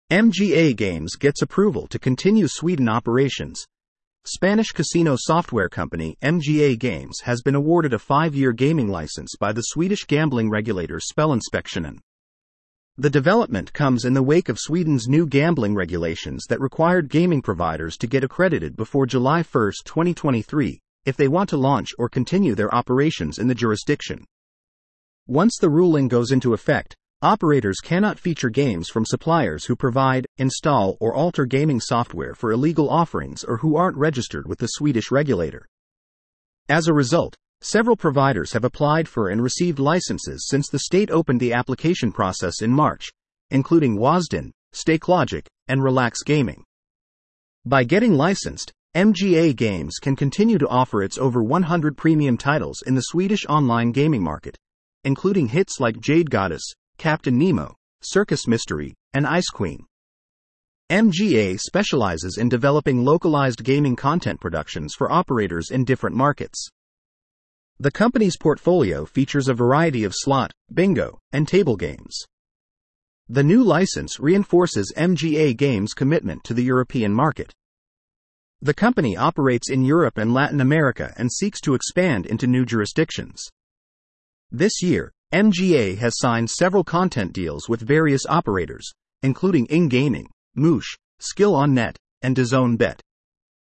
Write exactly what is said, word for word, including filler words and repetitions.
M G A Games gets approval to continue Sweden operations. Spanish casino software company M G A Games has been awarded a five-year gaming license by the Swedish gambling regulator Spelinspektionen. The development comes in the wake of Sweden's new gambling regulations that required gaming providers to get accredited before July first, twenty twenty-three, if they want to launch or continue their operations in the jurisdiction. Once the ruling goes into effect, operators cannot feature games from suppliers who provide, install, or alter gaming software for illegal offerings or who aren't registered with the Swedish regulator. As a result, several providers have applied for and received licenses since the state opened the application process in March, including Wasden, StakeLogic, and Relax Gaming. By getting licensed, M G A Games can continue to offer its over one hundred premium titles in the Swedish online gaming market, including hits like Jade Goddess, Captain Nemo, Circus Mystery, and Ice Queen. M G A specializes in developing localized gaming content productions for operators in different markets. The company's portfolio features a variety of slot, bingo, and table games. The new license reinforces M G A Games' commitment to the European market. The company operates in Europe and Latin America and seeks to expand into new jurisdictions. This year, M G A has signed several content deals with various operators, including InGaming, Moosh, Skill on Net, and DAZN Bet.